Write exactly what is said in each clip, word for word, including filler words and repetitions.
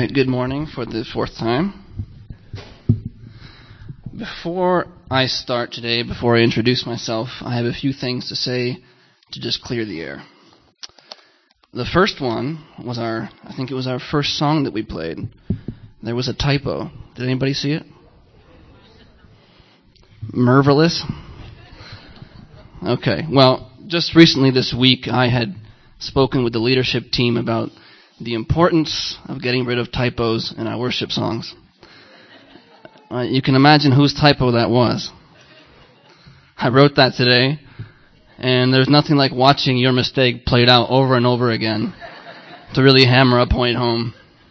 uh, good morning for the fourth time. Before I start today, before I introduce myself, I have a few things to say to just clear the air. The first one was our, I think it was our first song that we played. There was a typo. Did anybody see it? Marvelous? Okay, well, just recently this week I had spoken with the leadership team about the importance of getting rid of typos in our worship songs. Uh, you can imagine whose typo that was. I wrote that today, and there's nothing like watching your mistake played out over and over again to really hammer a point home.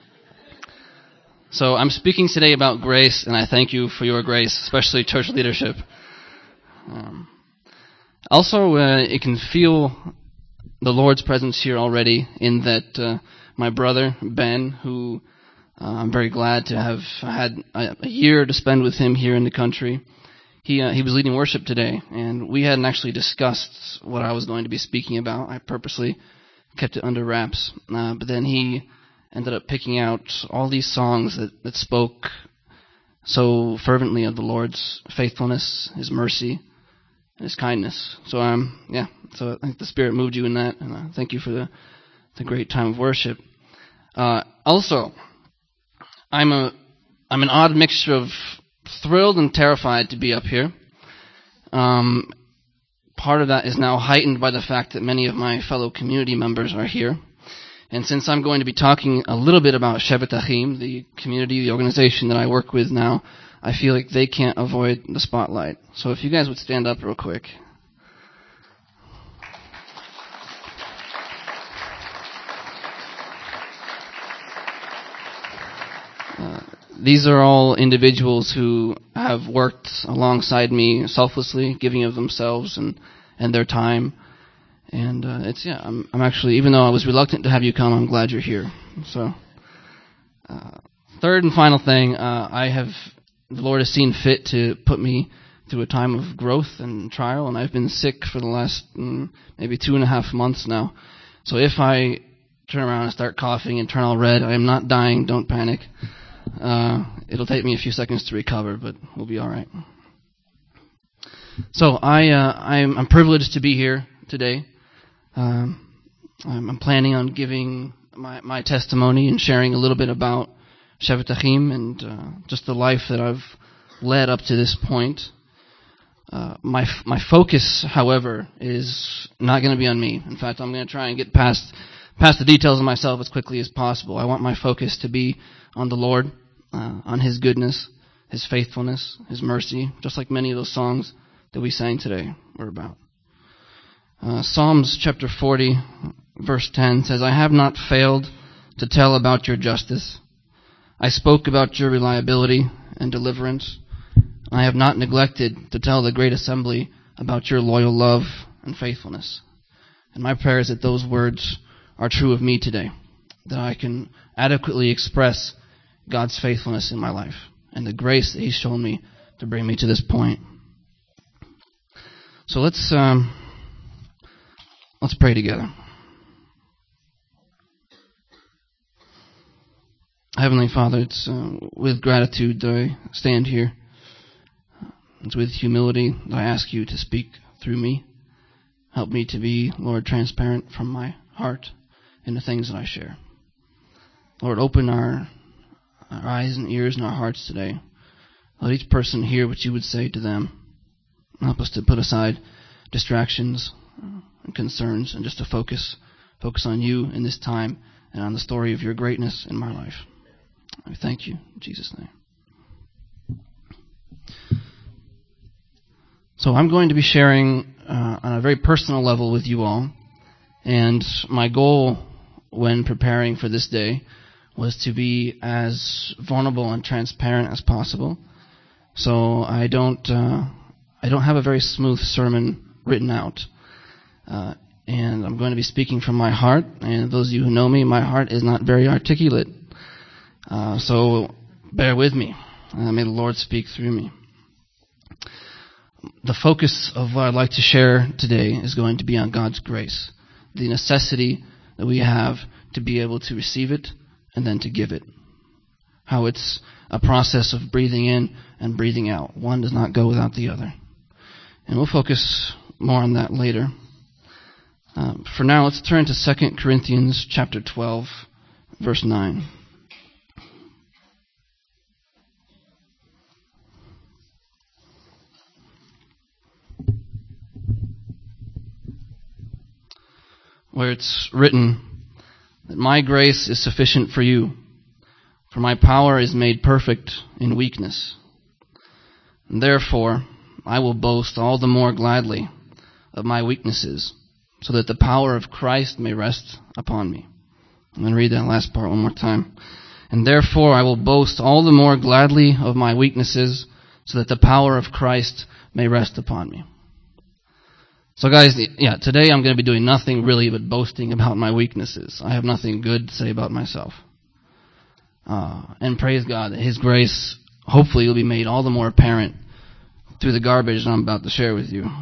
So I'm speaking today about grace, and I thank you for your grace, especially church leadership. Um, also, uh, you can feel the Lord's presence here already in that uh, my brother, Ben, who uh, I'm very glad to have had a, a year to spend with him here in the country, he uh, he was leading worship today, and we hadn't actually discussed what I was going to be speaking about. I purposely kept it under wraps, uh, but then he ended up picking out all these songs that, that spoke so fervently of the Lord's faithfulness, His mercy, and His kindness. So um yeah, so I think the Spirit moved you in that, and uh, thank you for the the great time of worship. Uh, also, I'm a I'm an odd mixture of thrilled and terrified to be up here. Um, part of that is now heightened by the fact that many of my fellow community members are here. And since I'm going to be talking a little bit about Shevet Achim, the community, the organization that I work with now, I feel like they can't avoid the spotlight. So if you guys would stand up real quick. Uh, these are all individuals who have worked alongside me selflessly, giving of themselves and, and their time. And uh, it's, yeah, I'm, I'm actually, even though I was reluctant to have you come, I'm glad you're here. So, uh, third and final thing, uh, I have, the Lord has seen fit to put me through a time of growth and trial, and I've been sick for the last mm, maybe two and a half months now. So if I turn around and start coughing and turn all red, I am not dying, don't panic. Uh, it'll take me a few seconds to recover, but we'll be all right. So I, uh, I'm, I'm privileged to be here today. Um, I'm, I'm planning on giving my, my testimony and sharing a little bit about Shevet Achim and uh, just the life that I've led up to this point. Uh, my f- my focus, however, is not going to be on me. In fact, I'm going to try and get past past the details of myself as quickly as possible. I want my focus to be on the Lord, uh, on His goodness, His faithfulness, His mercy, just like many of those songs that we sang today were about. Uh, Psalms chapter forty, verse ten says, I have not failed to tell about your justice. I spoke about your reliability and deliverance. I have not neglected to tell the great assembly about your loyal love and faithfulness. And my prayer is that those words are true of me today, that I can adequately express God's faithfulness in my life and the grace that He's shown me to bring me to this point. So let's um, let's pray together. Heavenly Father, it's uh, with gratitude that I stand here. It's with humility that I ask you to speak through me. Help me to be, Lord, transparent from my heart in the things that I share. Lord, open our, our eyes and ears and our hearts today. Let each person hear what you would say to them. Help us to put aside distractions and concerns and just to focus, focus on you in this time and on the story of your greatness in my life. I thank you in Jesus' name. So I'm going to be sharing uh, on a very personal level with you all, and my goal when preparing for this day was to be as vulnerable and transparent as possible. So I don't uh, I don't have a very smooth sermon written out, uh, and I'm going to be speaking from my heart. And those of you who know me, my heart is not very articulate. Uh, so bear with me. Uh, may the Lord speak through me. The focus of what I'd like to share today is going to be on God's grace, the necessity that we have to be able to receive it and then to give it. how it's a process of breathing in and breathing out. One does not go without the other. And we'll focus more on that later. Um, for now, let's turn to Second Corinthians chapter twelve, verse nine. Where it's written that my grace is sufficient for you, for my power is made perfect in weakness. And therefore, I will boast all the more gladly of my weaknesses, so that the power of Christ may rest upon me. I'm going to read that last part one more time. And therefore, I will boast all the more gladly of my weaknesses, so that the power of Christ may rest upon me. So guys, yeah, today I'm going to be doing nothing really but boasting about my weaknesses. I have nothing good to say about myself. Uh, and praise God that His grace hopefully will be made all the more apparent through the garbage I'm about to share with you.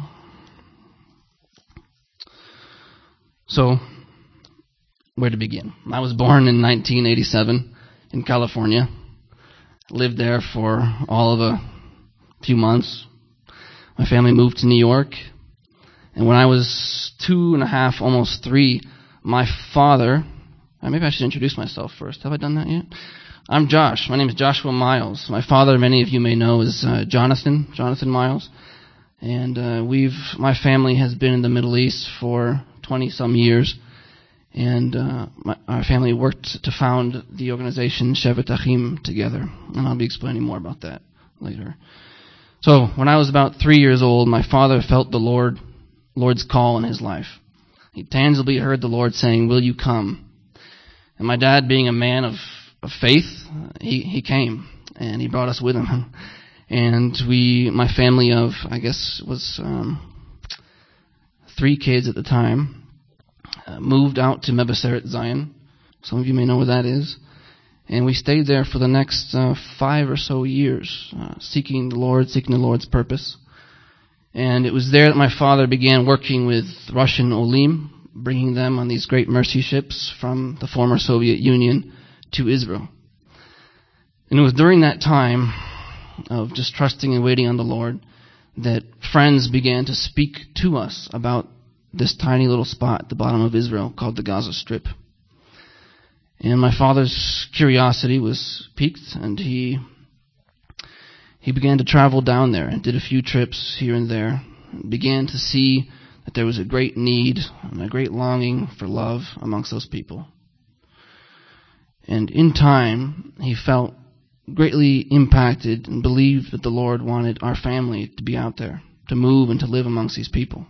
So, where to begin? I was born in nineteen eighty-seven in California. Lived there for all of a few months. My family moved to New York. And when I was two and a half, almost three, my father... Maybe I should introduce myself first. Have I done that yet? I'm Josh. My name is Joshua Miles. My father, many of you may know, is uh, Jonathan, Jonathan Miles. And uh, we've, my family has been in the Middle East for twenty-some years. And uh, my, our family worked to found the organization Shevet Achim together. And I'll be explaining more about that later. So, when I was about three years old, my father felt the Lord, Lord's call in his life. He tangibly heard the Lord saying, "Will you come?" And my dad, being a man of, of faith, he, he came. And he brought us with him. And we, my family of, I guess, was um, three kids at the time, uh, moved out to Mebaseret Zion. Some of you may know where that is. And we stayed there for the next uh, five or so years, uh, seeking the Lord, seeking the Lord's purpose. And it was there that my father began working with Russian Olim, bringing them on these great mercy ships from the former Soviet Union to Israel. And it was during that time of just trusting and waiting on the Lord that friends began to speak to us about this tiny little spot at the bottom of Israel called the Gaza Strip. And my father's curiosity was piqued, and he he began to travel down there and did a few trips here and there, and began to see that there was a great need and a great longing for love amongst those people. And in time, he felt greatly impacted and believed that the Lord wanted our family to be out there, to move and to live amongst these people.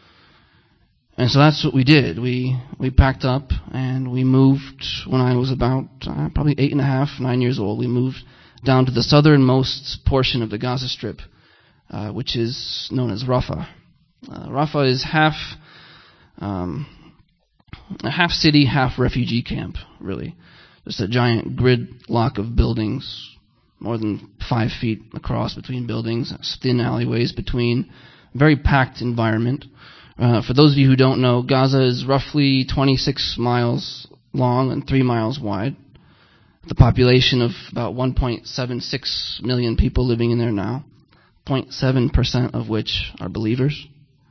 And so that's what we did. We we packed up and we moved when I was about uh, probably eight and a half, nine years old. We moved down to the southernmost portion of the Gaza Strip, uh, which is known as Rafah. Uh, Rafah is half um, a half city, half refugee camp, really. Just a giant gridlock of buildings, more than five feet across between buildings, thin alleyways between, very packed environment. Uh, for those of you who don't know, Gaza is roughly twenty-six miles long and three miles wide. The population of about one point seven six million people living in there now, zero point seven percent of which are believers.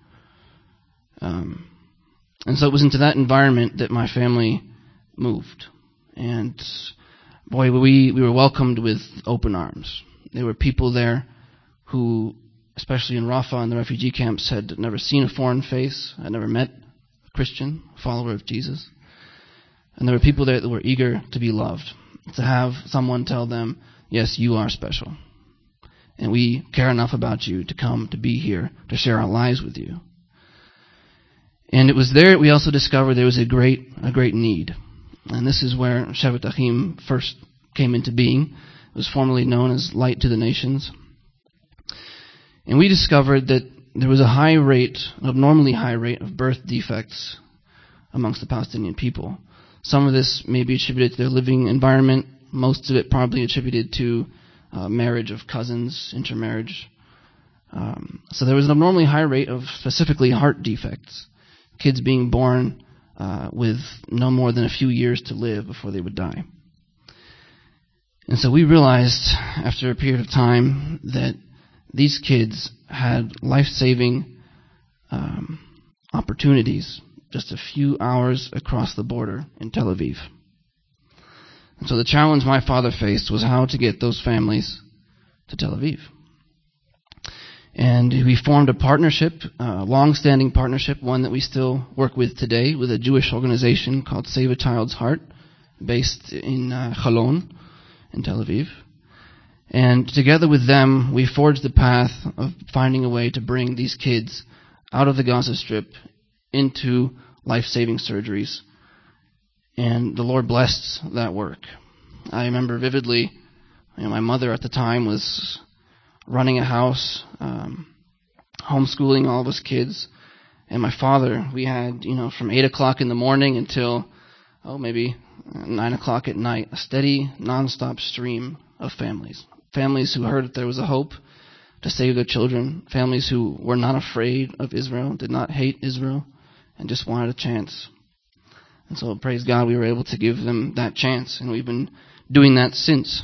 Um, and so it was into that environment that my family moved. And boy, we, we were welcomed with open arms. There were people there who, especially in Rafah and the refugee camps, had never seen a foreign face, had never met a Christian, a follower of Jesus. And there were people there that were eager to be loved, to have someone tell them, yes, you are special. And we care enough about you to come to be here, to share our lives with you. And it was there we also discovered there was a great a great need. And this is where Shevet Achim first came into being. It was formerly known as Light to the Nations. And we discovered that there was a high rate, an abnormally high rate of birth defects amongst the Palestinian people. Some of this may be attributed to their living environment. Most of it probably attributed to uh, marriage of cousins, intermarriage. Um, so there was an abnormally high rate of specifically heart defects. Kids being born uh, with no more than a few years to live before they would die. And so we realized after a period of time that these kids had life-saving um, opportunities just a few hours across the border in Tel Aviv. And so the challenge my father faced was how to get those families to Tel Aviv. And we formed a partnership, a long-standing partnership, one that we still work with today, with a Jewish organization called Save a Child's Heart, based in uh, Cholon, in Tel Aviv. And together with them, we forged the path of finding a way to bring these kids out of the Gaza Strip into life-saving surgeries. And the Lord blessed that work. I remember vividly, you know, my mother at the time was running a house, um, homeschooling all of us kids. And my father, we had, you know, from eight o'clock in the morning until, oh, maybe nine o'clock at night, a steady, nonstop stream of families. Families who heard that there was a hope to save their children. Families who were not afraid of Israel, did not hate Israel, and just wanted a chance. And so, praise God, we were able to give them that chance, and we've been doing that since.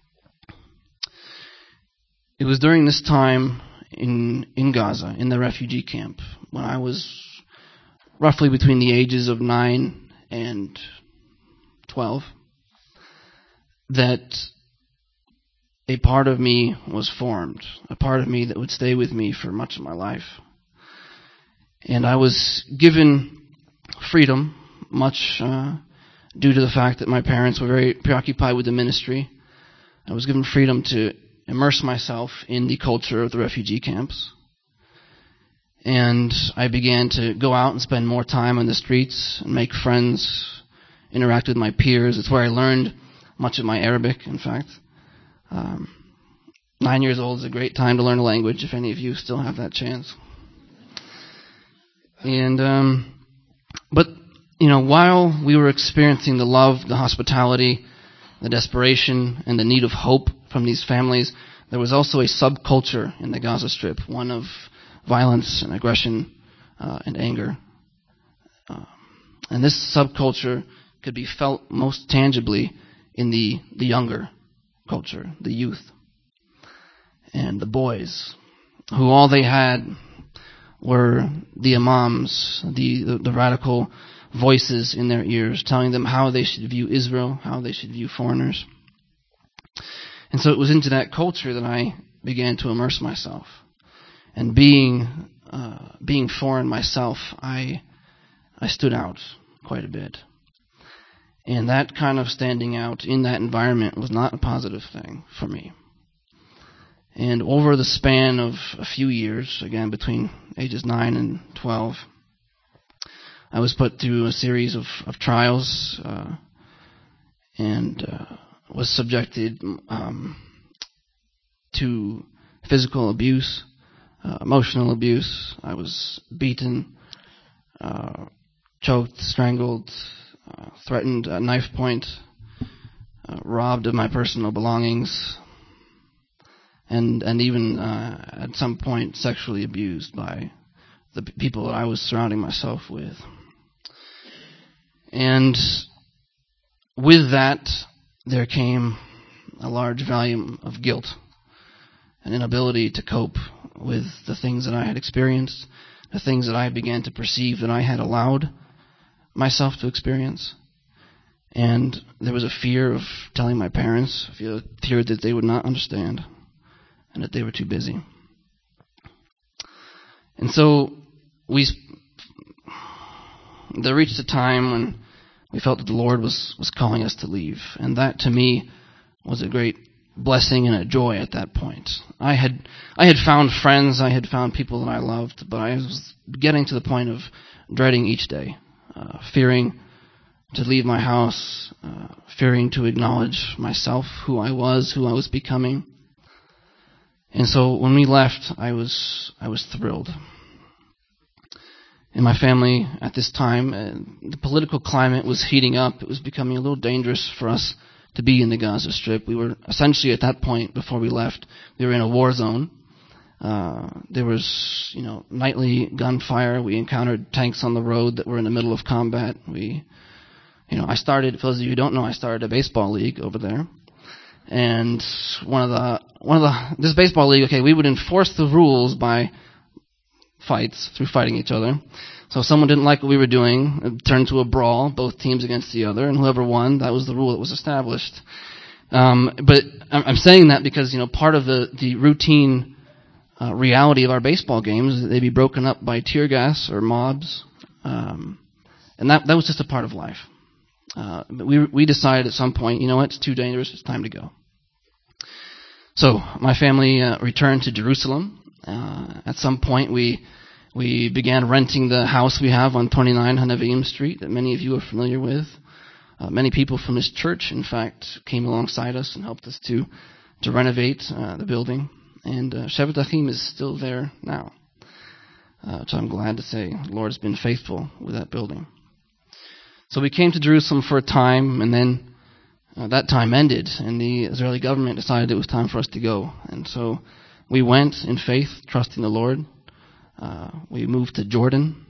It was during this time in in Gaza, in the refugee camp, when I was roughly between the ages of nine and twelve, that a part of me was formed, a part of me that would stay with me for much of my life. And I was given freedom, much uh, due to the fact that my parents were very preoccupied with the ministry. I was given freedom to immerse myself in the culture of the refugee camps. And I began to go out and spend more time on the streets and make friends, interact with my peers. It's where I learned much of my Arabic, in fact. Um, nine years old is a great time to learn a language, if any of you still have that chance. And, um, but, you know, while we were experiencing the love, the hospitality, the desperation, and the need of hope from these families, there was also a subculture in the Gaza Strip, one of violence and aggression uh, and anger. Uh, and this subculture could be felt most tangibly in the, the younger culture, the youth, and the boys, who all they had were the imams, the, the, the radical voices in their ears, telling them how they should view Israel, how they should view foreigners. And so it was into that culture that I began to immerse myself. And being uh, being foreign myself, I I stood out quite a bit. And that kind of standing out in that environment was not a positive thing for me. And over the span of a few years, again between ages nine and twelve, I was put through a series of, of trials uh, and uh, was subjected um, to physical abuse, uh, emotional abuse. I was beaten, uh, choked, strangled, uh, threatened at knife point, uh, robbed of my personal belongings, and and even uh, at some point sexually abused by the p- people that I was surrounding myself with. And with that, there came a large volume of guilt, an inability to cope with the things that I had experienced, the things that I began to perceive that I had allowed myself to experience. And there was a fear of telling my parents, a fear, fear that they would not understand and that they were too busy. And so we there reached a time when we felt that the Lord was, was calling us to leave. And that, to me, was a great blessing and a joy at that point. I had I had found friends, I had found people that I loved, but I was getting to the point of dreading each day, uh, fearing to leave my house, uh, fearing to acknowledge myself, who I was, who I was becoming. And so when we left, I was I was thrilled. In my family at this time, uh, the political climate was heating up. It was becoming a little dangerous for us to be in the Gaza Strip. We were essentially at that point, before we left, we were in a war zone. Uh, there was, you know, nightly gunfire. We encountered tanks on the road that were in the middle of combat. We, you know, I started, for those of you who don't know, I started a baseball league over there. And one of the one of the this baseball league, okay, we would enforce the rules by fights through fighting each other. So if someone didn't like what we were doing, it turned to a brawl, both teams against the other, and whoever won, that was the rule that was established. Um, but I'm saying that because, you know, part of the the routine uh, reality of our baseball games is that they'd be broken up by tear gas or mobs, um, and that that was just a part of life. Uh, but we we decided at some point, you know what, it's too dangerous, it's time to go. So my family uh, returned to Jerusalem. Uh, at some point, we we began renting the house we have on twenty-nine Hanavim Street that many of you are familiar with. Uh, many people from this church, in fact, came alongside us and helped us to to renovate uh, the building. And uh, Shevet Achim is still there now, uh, which I'm glad to say. The Lord has been faithful with that building. So we came to Jerusalem for a time, and then uh, that time ended, and the Israeli government decided it was time for us to go. And so we went in faith, trusting the Lord. Uh, we moved to Jordan.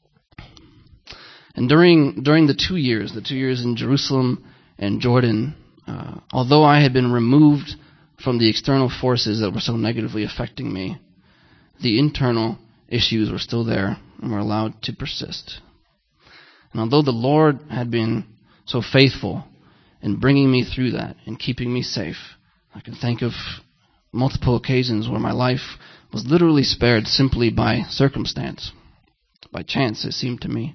And during during the two years, the two years in Jerusalem and Jordan, uh, although I had been removed from the external forces that were so negatively affecting me, the internal issues were still there and were allowed to persist. And although the Lord had been so faithful in bringing me through that and keeping me safe, I can think of multiple occasions where my life was literally spared simply by circumstance, by chance, it seemed to me.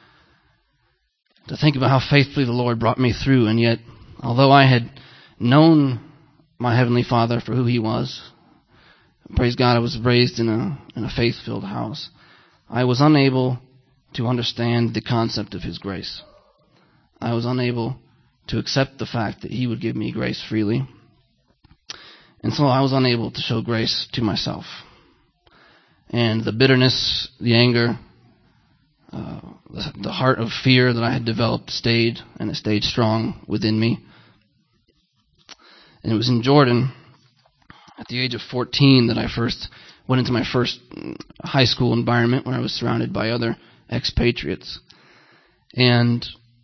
To think about how faithfully the Lord brought me through, and yet, although I had known my Heavenly Father for who He was, praise God, I was raised in a in a faith-filled house, I was unable to understand the concept of His grace. I was unable to accept the fact that He would give me grace freely. And so I was unable to show grace to myself. And the bitterness, the anger, uh, the, the heart of fear that I had developed stayed, and it stayed strong within me. And it was in Jordan, at the age of fourteen, that I first went into my first high school environment where I was surrounded by other expatriates. And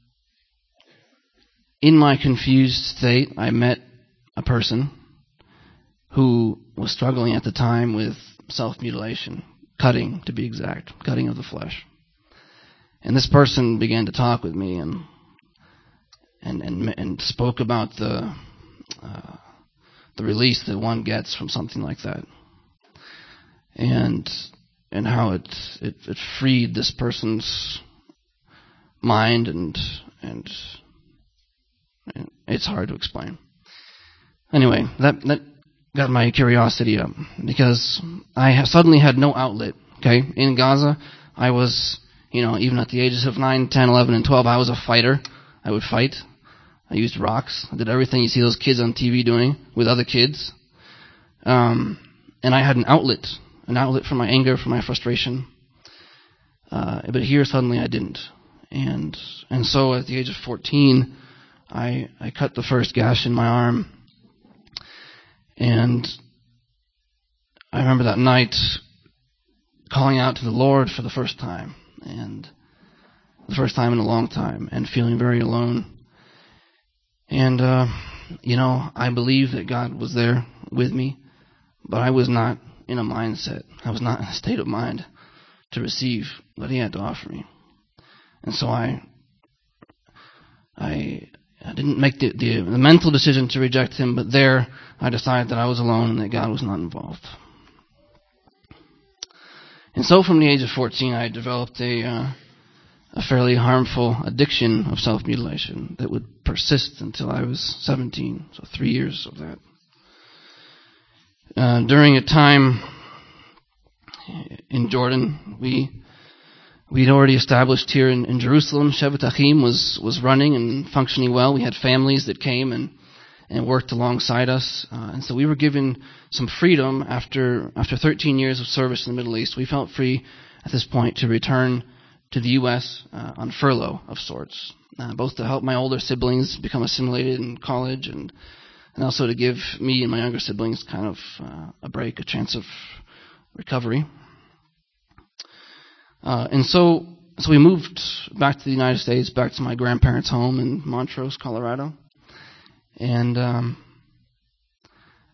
in my confused state, I met a person who was struggling at the time with self-mutilation, cutting to be exact, cutting of the flesh. And this person began to talk with me and and and, and spoke about the uh, the release that one gets from something like that, and and how it it, it freed this person's mind, and and, and it's hard to explain. Anyway, that that. got my curiosity up because I suddenly had no outlet. Okay, in Gaza, I was, you know, even at the ages of nine, ten, eleven, and twelve, I was a fighter. I would fight. I used rocks. I did everything you see those kids on T V doing with other kids. Um, and I had an outlet, an outlet for my anger, for my frustration. Uh, but here, suddenly, I didn't. And and so, at the age of fourteen, I I cut the first gash in my arm. And I remember that night calling out to the Lord for the first time, and the first time in a long time, and feeling very alone. And, uh, you know, I believe that God was there with me, but I was not in a mindset, I was not in a state of mind to receive what He had to offer me. And so I, I... I didn't make the, the the mental decision to reject Him, but there I decided that I was alone and that God was not involved. And so from the age of fourteen, I developed a uh, a fairly harmful addiction of self-mutilation that would persist until I was seventeen, so three years of that. Uh, during a time in Jordan, we... We'd already established here in, in Jerusalem, Shevet Achim was, was running and functioning well. We had families that came and, and worked alongside us. Uh, and so we were given some freedom after after thirteen years of service in the Middle East. We felt free at this point to return to the U S uh, on furlough of sorts, uh, both to help my older siblings become assimilated in college and, and also to give me and my younger siblings kind of uh, a break, a chance of recovery. Uh, and so, so we moved back to the United States, back to my grandparents' home in Montrose, Colorado. And um,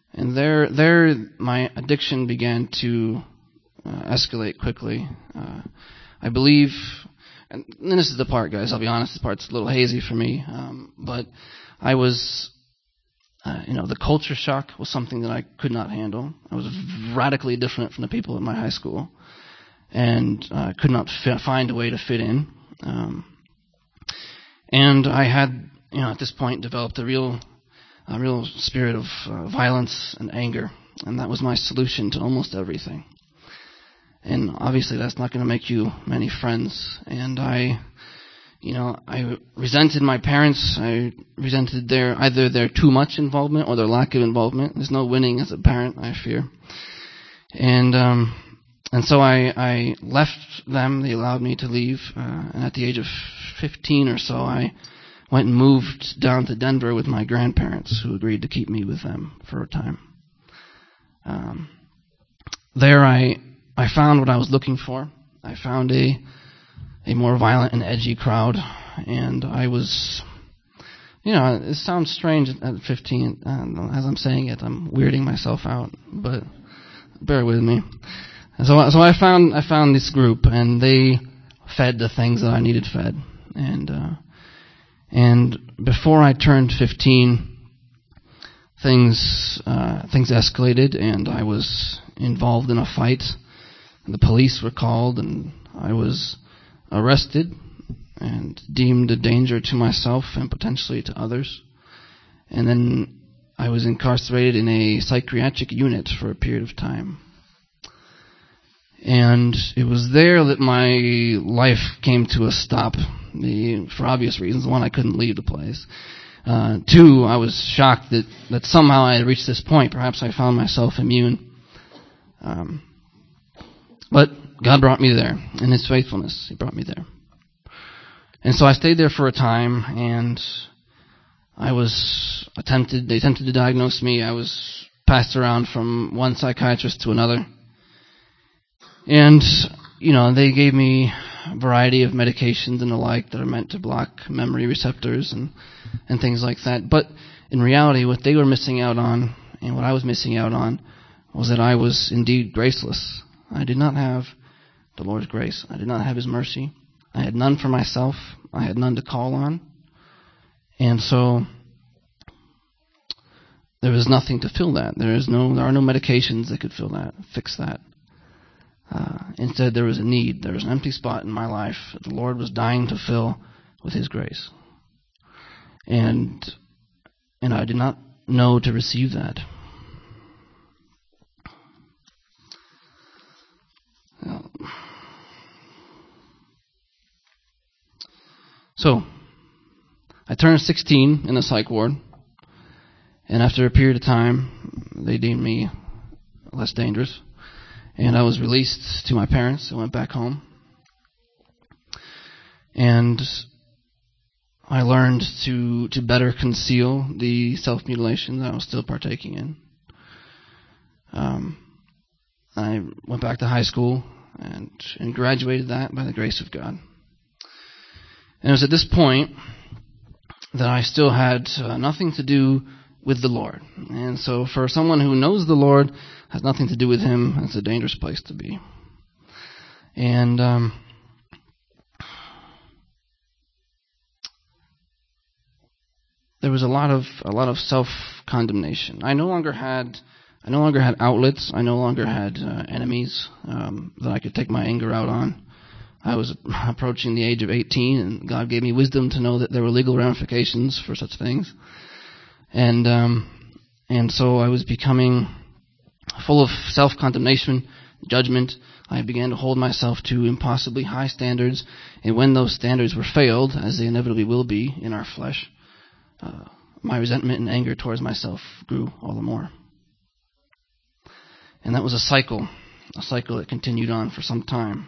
And there, there, my addiction began to uh, escalate quickly. Uh, I believe, and this is the part, guys, I'll be honest, this part's a little hazy for me, um, but I was, uh, you know, the culture shock was something that I could not handle. I was radically different from the people in my high school, and uh, could not fi- find a way to fit in. Um, and I had, you know, at this point developed a real a real spirit of uh, violence and anger, and that was my solution to almost everything. And obviously that's not going to make you many friends, and I, you know, I resented my parents. I resented their either their too much involvement or their lack of involvement. There's no winning as a parent, I fear. And um, and so I, I left them. They allowed me to leave, uh, and at the age of fifteen or so, I went and moved down to Denver with my grandparents, who agreed to keep me with them for a time. Um, there I I found what I was looking for. I found a a more violent and edgy crowd, and I was, you know, it sounds strange at fifteen. Uh, as I'm saying it, I'm weirding myself out, but bear with me. And so, so I found I found this group, and they fed the things that I needed fed, and. Uh, And before I turned fifteen, things uh, things escalated, and I was involved in a fight. The police were called, and I was arrested and deemed a danger to myself and potentially to others. And then I was incarcerated in a psychiatric unit for a period of time. And it was there that my life came to a stop, the, for obvious reasons. One, I couldn't leave the place. Uh, two, I was shocked that, that somehow I had reached this point. Perhaps I found myself immune. Um, but God brought me there in His faithfulness. He brought me there. And so I stayed there for a time, and I was attempted, they attempted to diagnose me. I was passed around from one psychiatrist to another. And, you know, they gave me a variety of medications and the like that are meant to block memory receptors and, and things like that. But in reality, what they were missing out on and what I was missing out on was that I was indeed graceless. I did not have the Lord's grace. I did not have His mercy. I had none for myself. I had none to call on. And so there was nothing to fill that. There is no, there are no medications that could fill that, fix that. Uh, instead, there was a need. There was an empty spot in my life that the Lord was dying to fill with His grace. And and I did not know to receive that. So, I turned sixteen in the psych ward, and after a period of time, they deemed me less dangerous. And I was released to my parents. I went back home. And I learned to, to better conceal the self-mutilation that I was still partaking in. Um, I went back to high school and, and graduated that by the grace of God. And it was at this point that I still had uh, nothing to do with the Lord. And so for someone who knows the Lord, has nothing to do with Him, it's a dangerous place to be. And um, there was a lot of a lot of self-condemnation. I no longer had I no longer had outlets. I no longer had uh, enemies um, that I could take my anger out on. I was approaching the age of eighteen, and God gave me wisdom to know that there were legal ramifications for such things. And um, and so I was becoming full of self-condemnation, judgment. I began to hold myself to impossibly high standards, and when those standards were failed, as they inevitably will be in our flesh, uh, my resentment and anger towards myself grew all the more. And that was a cycle, a cycle that continued on for some time.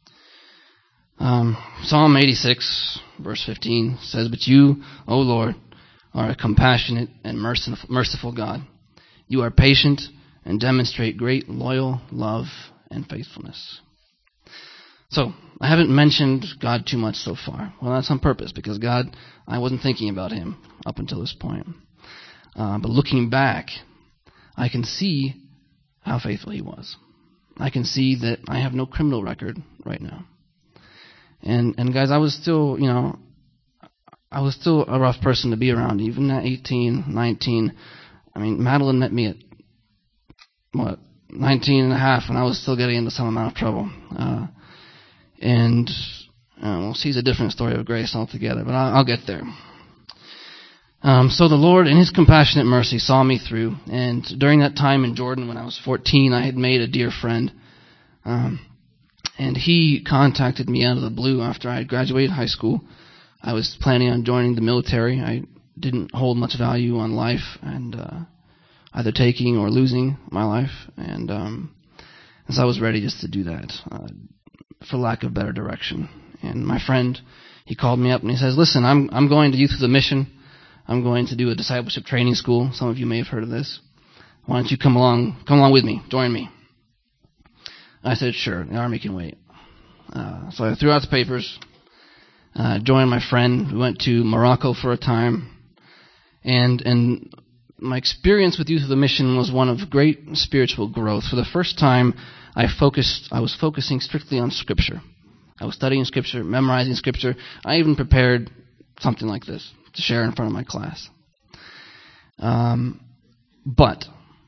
Um, Psalm eighty-six, verse fifteen says, "But you, O Lord, are a compassionate and merciful, merciful God. You are patient and demonstrate great loyal love and faithfulness." So, I haven't mentioned God too much so far. Well, that's on purpose, because God, I wasn't thinking about Him up until this point. Uh, but looking back, I can see how faithful he was. I can see that I have no criminal record right now. And and guys, I was still, you know, I was still a rough person to be around, even at eighteen, nineteen. I mean, Madeline met me at, what, nineteen and a half, and I was still getting into some amount of trouble. Uh, and, uh, well, she's a different story of grace altogether, but I'll, I'll get there. Um, so the Lord, in His compassionate mercy, saw me through. And during that time in Jordan, when I was fourteen, I had made a dear friend. Um, and he contacted me out of the blue after I had graduated high school. I was planning on joining the military. I didn't hold much value on life and uh, either taking or losing my life. And, um, and so I was ready just to do that, uh, for lack of better direction. And my friend, he called me up and he says, listen, I'm I'm going to Youth with a Mission. I'm going to do a discipleship training school. Some of you may have heard of this. Why don't you come along, come along with me, join me? I said, sure, the Army can wait. Uh, so I threw out the papers, uh, joined my friend. We went to Morocco for a time. And and my experience with Youth with a Mission was one of great spiritual growth. For the first time, I focused. I was focusing strictly on Scripture. I was studying Scripture, memorizing Scripture. I even prepared something like this to share in front of my class. Um, but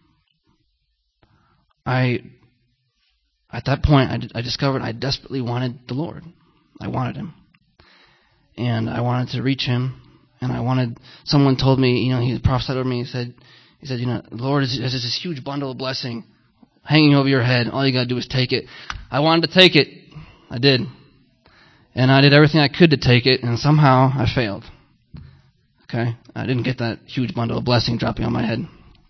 I, at that point, I, d- I discovered I desperately wanted the Lord. I wanted Him. And I wanted to reach Him. And I wanted, someone told me, you know, he prophesied over me, he said, he said, you know, the Lord has this huge bundle of blessing hanging over your head. All you got to do is take it. I wanted to take it. I did. And I did everything I could to take it, and somehow I failed. Okay? I didn't get that huge bundle of blessing dropping on my head.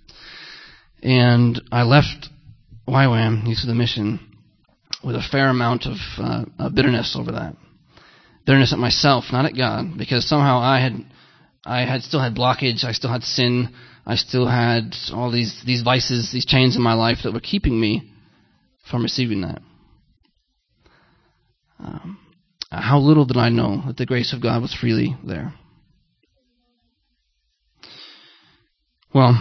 And I left Y WAM, Youth with a Mission, with a fair amount of uh, uh, bitterness over that. Bitterness at myself, not at God, because somehow I had I had still had blockage, I still had sin, I still had all these, these vices, these chains in my life that were keeping me from receiving that. Um, how little did I know that the grace of God was freely there. Well,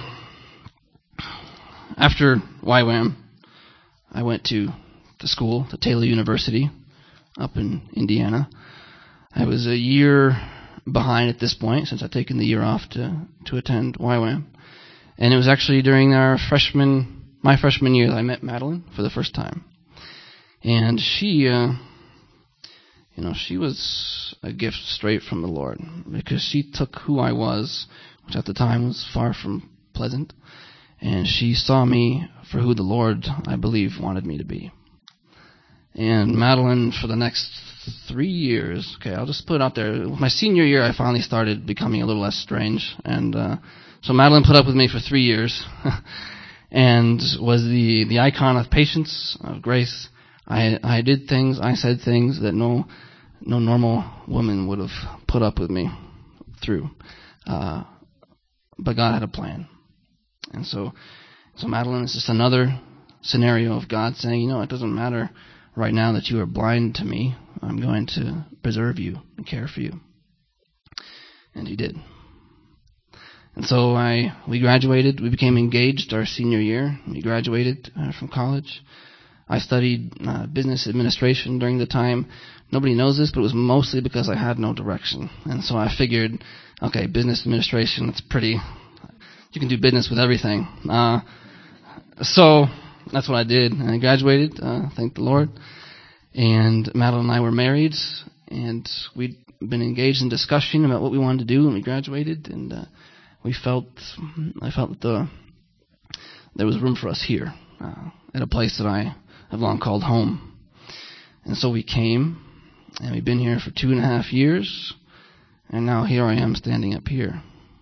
after Y WAM, I went to the school, to Taylor University, up in Indiana. I was a year behind at this point, since I'd taken the year off to, to attend Y WAM. And it was actually during our freshman, my freshman year that I met Madeline for the first time. And she, uh, you know, she was a gift straight from the Lord, because she took who I was, which at the time was far from pleasant, and she saw me for who the Lord, I believe, wanted me to be. And Madeline, for the next three years, okay, I'll just put it out there. My senior year, I finally started becoming a little less strange. And uh, so Madeline put up with me for three years and was the, the icon of patience, of grace. I I did things, I said things that no no normal woman would have put up with me through. Uh, but God had a plan. And so, so Madeline is just another scenario of God saying, you know, it doesn't matter right now that you are blind to me. I'm going to preserve you and care for you. And He did. And so I, we graduated. We became engaged our senior year. We graduated uh, from college. I studied uh, business administration during the time. Nobody knows this, but it was mostly because I had no direction. And so I figured, okay, business administration, that's pretty, you can do business with everything. Uh, so that's what I did. And I graduated, uh, thank the Lord. And Madeline and I were married, and we'd been engaged in discussion about what we wanted to do when we graduated. And uh, we felt, I felt that the, there was room for us here, uh, at a place that I have long called home. And so we came, and we've been here for two and a half years, and now here I am standing up here.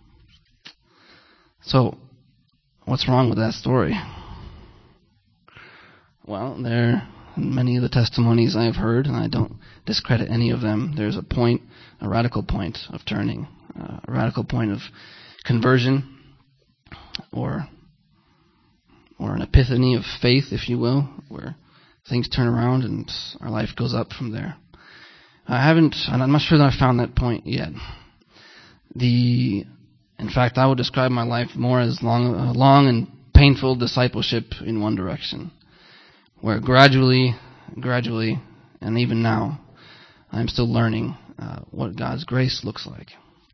So, what's wrong with that story? Well, there are many of the testimonies I've heard, and I don't discredit any of them. There's a point, a radical point of turning, uh, a radical point of conversion, or or an epiphany of faith, if you will, where things turn around and our life goes up from there. I haven't, and I'm not sure that I've found that point yet. The, in fact, I would describe my life more as long, a long and painful discipleship in one direction, where gradually, gradually, and even now, I'm still learning uh, what God's grace looks like.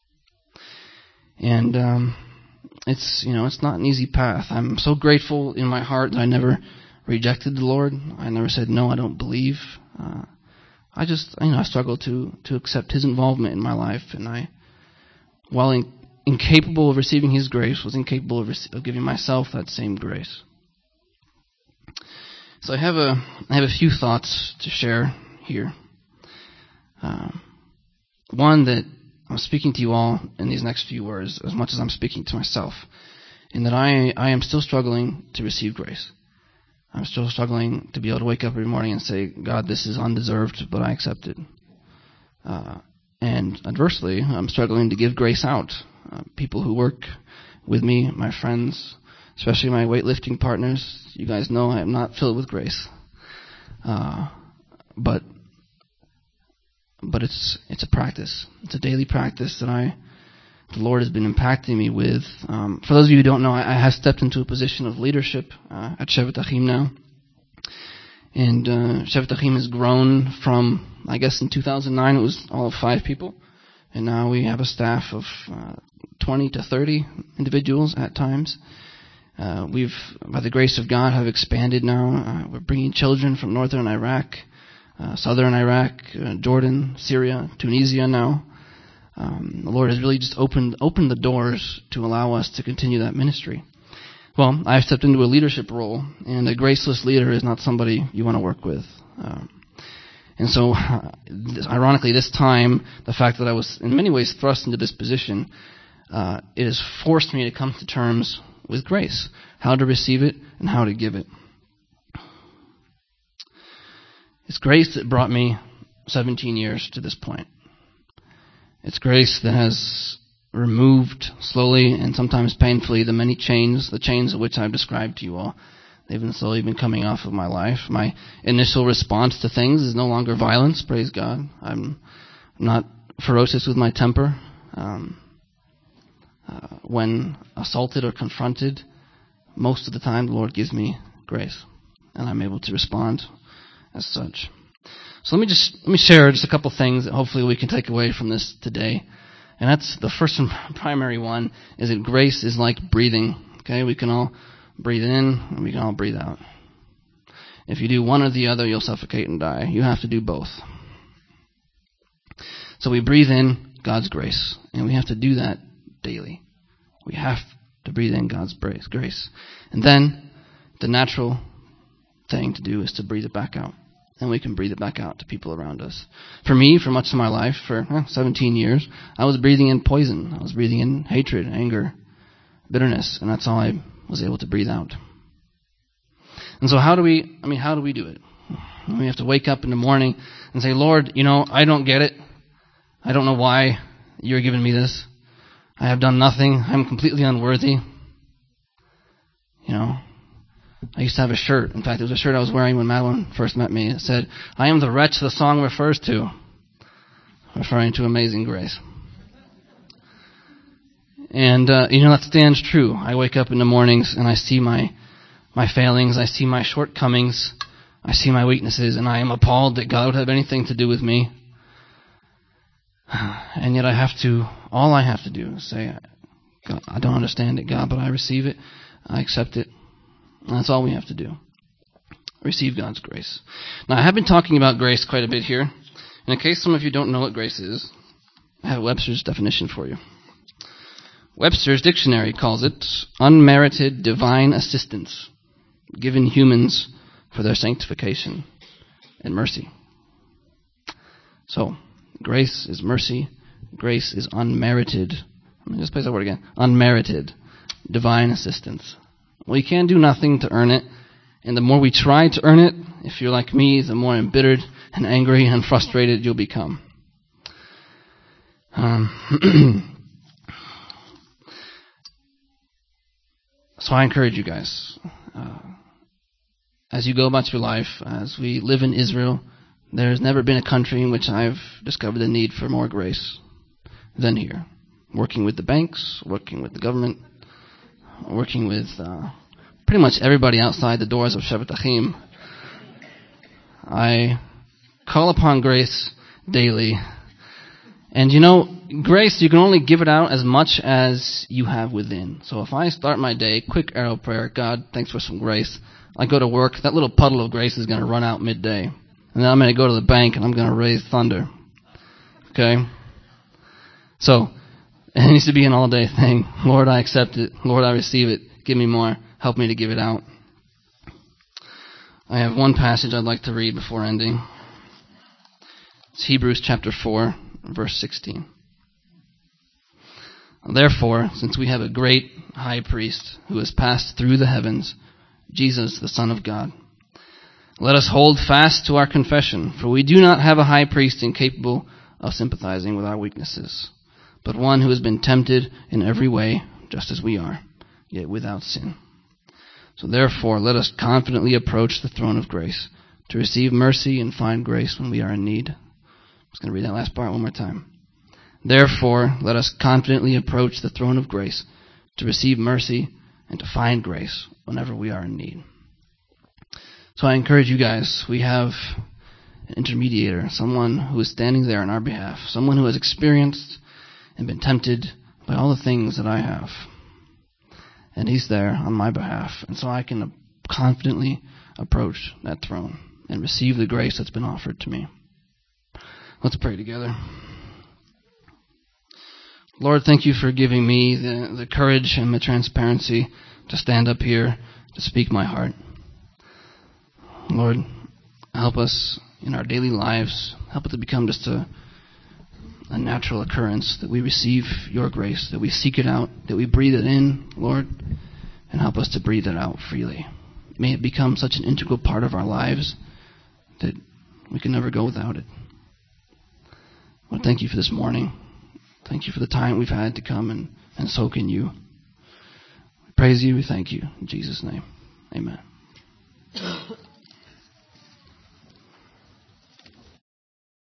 And um, it's, you know, it's not an easy path. I'm so grateful in my heart that I never rejected the Lord. I never said, no, I don't believe. Uh, I just, you know, I struggled to, to accept His involvement in my life. And I, while in, incapable of receiving His grace, was incapable of, rec- of giving myself that same grace. So I have a, I have a few thoughts to share here. Um, one, that I'm speaking to you all in these next few words as much as I'm speaking to myself, in that I, I am still struggling to receive grace. I'm still struggling to be able to wake up every morning and say, God, this is undeserved, but I accept it. Uh, and adversely, I'm struggling to give grace out. Uh, people who work with me, my friends, especially my weightlifting partners, you guys know I am not filled with grace. Uh, but but it's it's a practice. It's a daily practice that I the Lord has been impacting me with. Um, for those of you who don't know, I, I have stepped into a position of leadership uh, at Shevet Achim now. And uh, Shevet Achim has grown from, I guess in two thousand nine it was all of five people. And now we have a staff of uh, twenty to thirty individuals at times. Uh, we've, by the grace of God, have expanded now. Uh, we're bringing children from northern Iraq, uh, southern Iraq, uh, Jordan, Syria, Tunisia now. Um, the Lord has really just opened opened the doors to allow us to continue that ministry. Well, I've stepped into a leadership role, and a graceless leader is not somebody you want to work with. Um, and so, uh, this, ironically, this time, the fact that I was in many ways thrust into this position, uh, it has forced me to come to terms with grace, how to receive it and how to give it. It's grace that brought me seventeen years to this point. It's grace that has removed slowly and sometimes painfully the many chains, the chains of which I've described to you all. They've been slowly been coming off of my life. My initial response to things is no longer violence, praise God. I'm not ferocious with my temper. Um, uh, when assaulted or confronted, most of the time the Lord gives me grace, and I'm able to respond as such. So let me just let me share just a couple things that hopefully we can take away from this today. And that's the first and primary one, is that grace is like breathing. Okay, we can all breathe in and we can all breathe out. If you do one or the other, you'll suffocate and die. You have to do both. So we breathe in God's grace, and we have to do that daily. We have to breathe in God's grace. And then the natural thing to do is to breathe it back out. And we can breathe it back out to people around us. For me, for much of my life, for eh, seventeen years, I was breathing in poison. I was breathing in hatred, anger, bitterness, and that's all I was able to breathe out. And so how do we, I mean, how do we do it? We have to wake up in the morning and say, Lord, you know, I don't get it. I don't know why you're giving me this. I have done nothing. I'm completely unworthy. You know, I used to have a shirt. In fact, it was a shirt I was wearing when Madeline first met me. It said, I am the wretch the song refers to, referring to Amazing Grace. And, uh, you know, that stands true. I wake up in the mornings and I see my my failings. I see my shortcomings. I see my weaknesses, and I am appalled that God would have anything to do with me. And yet I have to, all I have to do is say, God, I don't understand it, God, but I receive it. I accept it. And that's all we have to do. Receive God's grace. Now, I have been talking about grace quite a bit here. And in case some of you don't know what grace is, I have Webster's definition for you. Webster's dictionary calls it unmerited divine assistance given humans for their sanctification and mercy. So, grace is mercy. Grace is unmerited. Let me just place that word again. Unmerited divine assistance. We can do nothing to earn it. And the more we try to earn it, if you're like me, the more embittered and angry and frustrated you'll become. Um, so I encourage you guys, uh, as you go about your life, as we live in Israel, there has never been a country in which I've discovered the need for more grace than here. Working with the banks, working with the government, working with uh, pretty much everybody outside the doors of Shevet Achim. I call upon grace daily. And you know, grace, you can only give it out as much as you have within. So if I start my day, quick arrow prayer, God, thanks for some grace. I go to work, that little puddle of grace is going to run out midday. And then I'm going to go to the bank and I'm going to raise thunder. Okay? So, it needs to be an all-day thing. Lord, I accept it. Lord, I receive it. Give me more. Help me to give it out. I have one passage I'd like to read before ending. It's Hebrews chapter four, verse sixteen. Therefore, since we have a great high priest who has passed through the heavens, Jesus, the Son of God, let us hold fast to our confession, for we do not have a high priest incapable of sympathizing with our weaknesses, but one who has been tempted in every way, just as we are, yet without sin. So therefore, let us confidently approach the throne of grace to receive mercy and find grace when we are in need. I'm just going to read that last part one more time. Therefore, let us confidently approach the throne of grace to receive mercy and to find grace whenever we are in need. So I encourage you guys, we have an intermediator, someone who is standing there on our behalf, someone who has experienced and been tempted by all the things that I have. And he's there on my behalf. And so I can confidently approach that throne and receive the grace that's been offered to me. Let's pray together. Lord, thank you for giving me the, the courage and the transparency to stand up here to speak my heart. Lord, help us in our daily lives. Help it to become just a a natural occurrence, that we receive your grace, that we seek it out, that we breathe it in, Lord, and help us to breathe it out freely. May it become such an integral part of our lives that we can never go without it. Lord, thank you for this morning. Thank you for the time we've had to come and, and soak in you. We praise you. We thank you. In Jesus' name, amen.